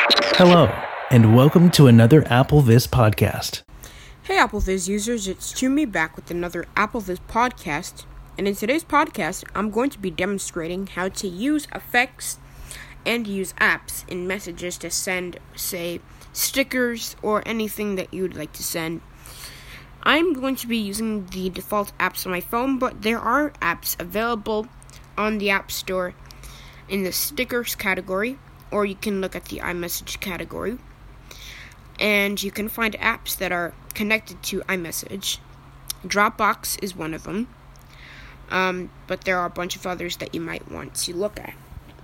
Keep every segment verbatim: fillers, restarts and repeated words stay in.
Hello, and welcome to another AppleVis podcast. Hey AppleVis users, it's Toomey back with another AppleVis podcast, and in today's podcast, I'm going to be demonstrating how to use effects and use apps in messages to send, say, stickers or anything that you'd like to send. I'm going to be using the default apps on my phone, but there are apps available on the App Store in the stickers category, or you can look at the iMessage category, and you can find apps that are connected to iMessage. Dropbox is one of them, um, but there are a bunch of others that you might want to look at.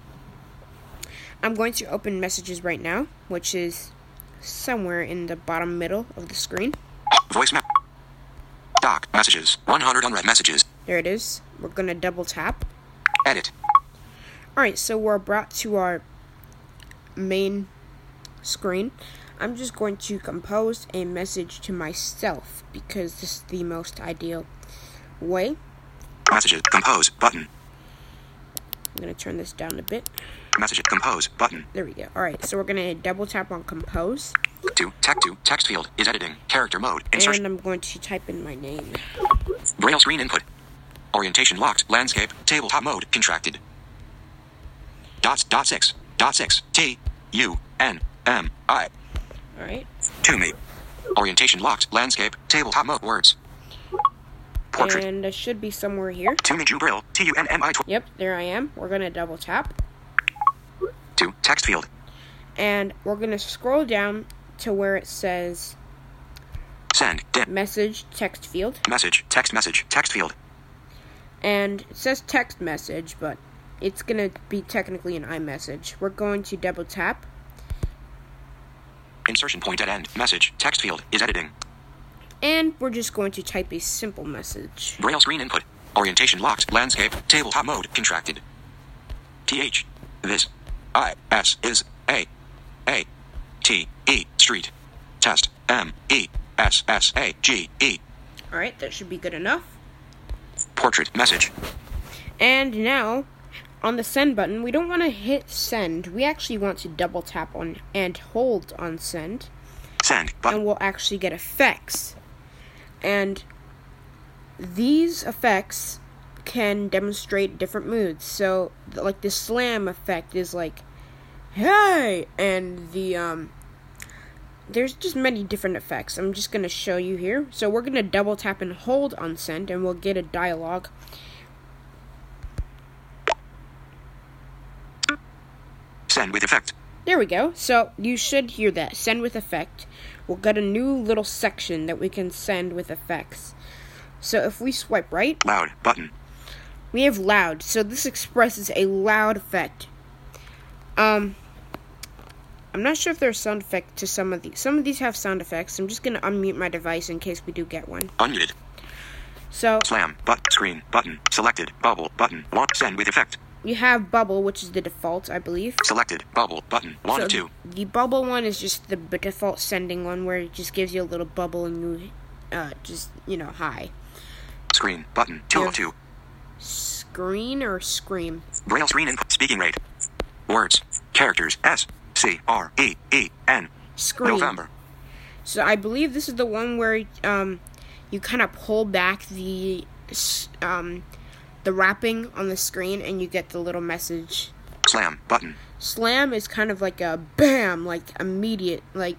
I'm going to open Messages right now, which is somewhere in the bottom middle of the screen. Voice map. Doc. Messages. one hundred unread messages. There it is. We're going to double tap. Edit. Alright, so we're brought to our main screen. I'm just going to compose a message to myself because this is the most ideal way. Messages. Compose. Button. I'm going to turn this down a bit. Messages. Compose. Button. There we go. Alright, so we're going to double tap on compose. Two. Text to. Text field is editing. Character mode. Insertion. And I'm going to type in my name. Braille screen input. Orientation locked. Landscape. Tabletop mode. Contracted. Dot. Dot six. Dot six. T. U. N. M. I. Alright. To me. Orientation locked. Landscape. Tabletop mode. Words. Portrait. And it should be somewhere here. To me. Jew Braille. T. U. N. M. I. Yep, there I am. We're going to double tap. Two. Text field. And we're going to scroll down to where it says Send. Dim. message text field. Message. Text message. Text field. And it says text message, but it's going to be technically an iMessage. We're going to double tap. Insertion point at end. Message. Text field is editing. And we're just going to type a simple message. Braille screen input. Orientation locked. Landscape. Tabletop mode. Contracted. T H. This. I. S. Is. A. A. T. E. Street. Test. M. E. S. S. A. G. E. Alright, that should be good enough. Portrait. Message. And now, on the send button, we don't want to hit send. We actually want to double tap on and hold on send. Send. Button. And we'll actually get effects. And these effects can demonstrate different moods. So, like the slam effect is like, hey! And the, um, there's just many different effects. I'm just going to show you here. So we're going to double tap and hold on send, and we'll get a dialogue. Send with effect. There we go. So you should hear that. Send with effect. We'll get a new little section that we can send with effects. So if we swipe right, Loud. Button. we have loud. So this expresses a loud effect. Um, I'm not sure if there's sound effect to some of these. Some of these have sound effects. I'm just going to unmute my device in case we do get one. Unmuted. So Slam. But. Screen. Button. Selected. Bubble. Button. One. Send with effect. you have bubble, which is the default, I believe. Selected. Bubble. Button. One So of two. the bubble one is just the b- default sending one where it just gives you a little bubble and you uh, just, you know, hi. Screen. Button. Two of two. Screen or scream? Braille screen input. Speaking rate. Words. Characters. S. C. R. E. E. N. Scream. November. So I believe this is the one where um, you kind of pull back the um, the wrapping on the screen and you get the little message. Slam. Button. Slam is kind of like a bam, like immediate, like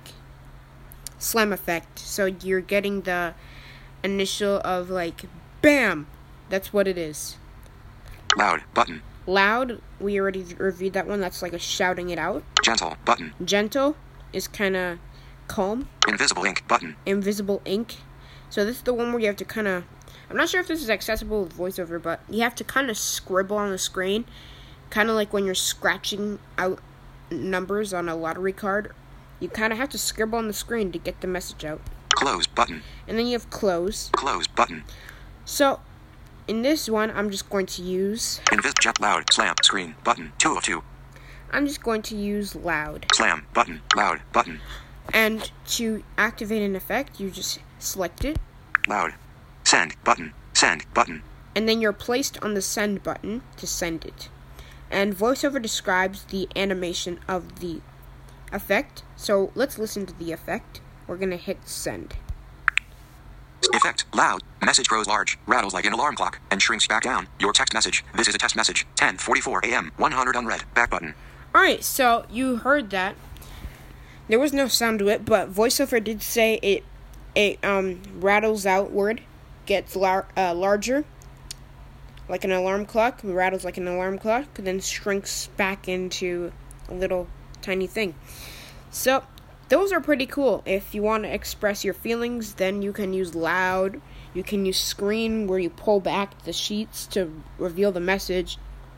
slam effect. So you're getting the initial of like bam. That's what it is. Loud. Button. Loud, we already reviewed that one. That's like a shouting it out. Gentle. Button. Gentle is kind of calm. Invisible ink. Button. Invisible ink. So this is the one where you have to kind of, I'm not sure if this is accessible with VoiceOver, but you have to kind of scribble on the screen, kind of like when you're scratching out numbers on a lottery card. You kind of have to scribble on the screen to get the message out. Close. Button. And then you have close. Close. Button. So in this one, I'm just going to use, Invis. Jet. Loud. Slam. Screen. Button. Two of two. I'm just going to use loud. Slam. Button. Loud. Button. And to activate an effect, you just select it. Loud. Send. Button. Send. Button. And then you're placed on the send button to send it. And VoiceOver describes the animation of the effect. So let's listen to the effect. We're going to hit send. Effect, loud, message grows large, rattles like an alarm clock, and shrinks back down. Your text message, this is a test message, ten forty-four a.m., one hundred unread, back button. Alright, so you heard that. There was no sound to it, but VoiceOver did say it it um rattles outward, gets lar- uh, larger, like an alarm clock, rattles like an alarm clock, then shrinks back into a little tiny thing. So, those are pretty cool. If you want to express your feelings, then you can use loud. You can use screen, where you pull back the sheets to reveal the message.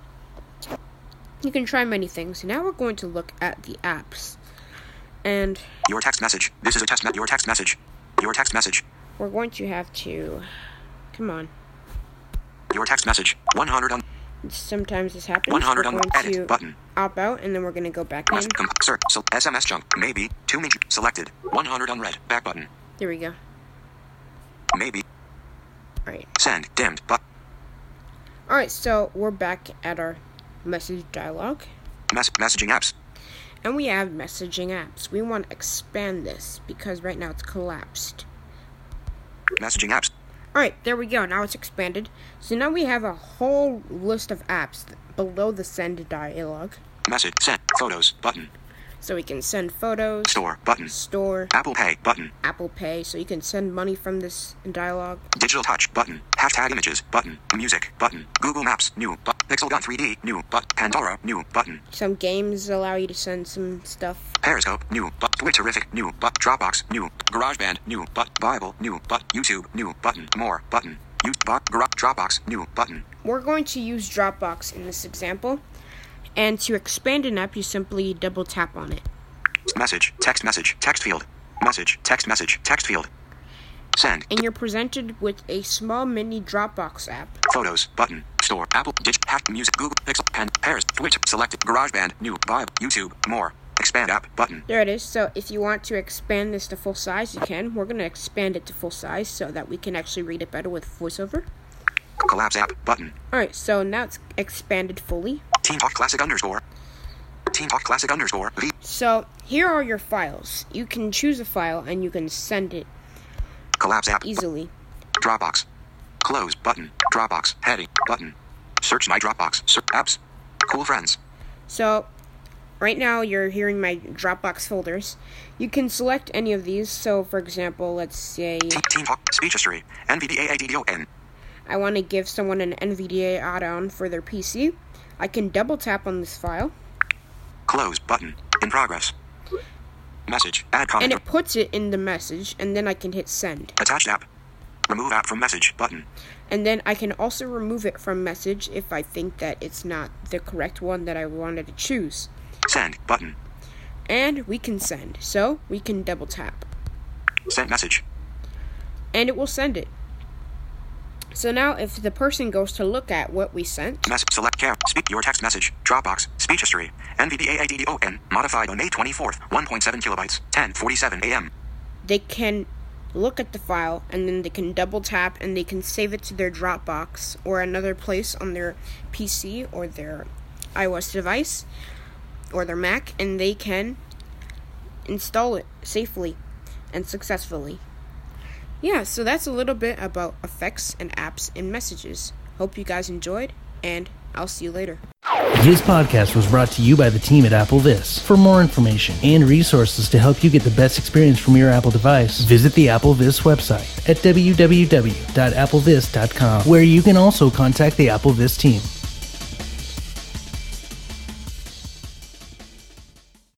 You can try many things. Now we're going to look at the apps. And your text message. This is a test me- your text message. Your text message. We're going to have to come on. Your text message. one hundred on Sometimes this happens. one hundred we're on going edit to button. Opt out, and then we're going to go back in. Com- sir, so S M S junk. Maybe. Two min- selected. one hundred unread. Back button. There we go. Maybe. Alright. Send. Dimmed. But. Alright, so we're back at our message dialog. Mess- messaging apps. And we have messaging apps. We want to expand this because right now it's collapsed. Messaging apps. Alright, there we go. Now it's expanded. So now we have a whole list of apps below the send dialog. Message. Send. Photos. Button. So we can send photos. Store. Button. Store. Apple Pay. Button. Apple Pay. So you can send money from this dialog. Digital Touch. Button. Hashtag images. Button. Music. Button. Google Maps. New. But. Pixel Gun three D. New. But. Pandora. New. Button. Some games allow you to send some stuff. Periscope. New. But. Twitterific. New. But. Dropbox. New. GarageBand. New. But. Bible. New. But. YouTube. New. Button. More. Button. Use. But. Gar- Dropbox. New. Button. We're going to use Dropbox in this example. And to expand an app, you simply double tap on it. Message. Text message. Text field. Message. Text message. Text field. Send. And you're presented with a small mini Dropbox app. Photos. Button. Store. Apple. Dig. Hack. Music. Google. Pixel. Pen. Pairs. Twitch. Selected. GarageBand. New. Bible. YouTube. More. Expand app. Button. There it is. So if you want to expand this to full size, you can. We're going to expand it to full size so that we can actually read it better with VoiceOver. Collapse app. Button. Alright, so now it's expanded fully. Team Talk Classic underscore. Team Talk Classic underscore. V. So here are your files. You can choose a file and you can send it Collapse app. easily. Dropbox. Close button. Dropbox. Heading. Button. Search my Dropbox. Search apps. Cool friends. So right now you're hearing my Dropbox folders. You can select any of these. So for example, let's say Team, team Talk. Speech history. N V D A A D D O N. I want to give someone an N V D A add-on for their P C. I can double tap on this file. Close button. In progress. Message. Add comment. And it puts it in the message, and then I can hit send. Attached app. Remove app from message button. And then I can also remove it from message if I think that it's not the correct one that I wanted to choose. Send button. And we can send. So we can double tap. Send message. And it will send it. So now if the person goes to look at what we sent. Message. Select care. Speak your text message. Dropbox. Speech history. N V D A A D D O N. Modified on May twenty-fourth. one point seven kilobytes. ten forty-seven a.m. They can look at the file and then they can double tap and they can save it to their Dropbox or another place on their P C or their iOS device or their Mac, and they can install it safely and successfully. Yeah, so that's a little bit about effects and apps and messages. Hope you guys enjoyed, and I'll see you later. This podcast was brought to you by the team at AppleVis. For more information and resources to help you get the best experience from your Apple device, visit the AppleVis website at w w w dot applevis dot com, where you can also contact the AppleVis team.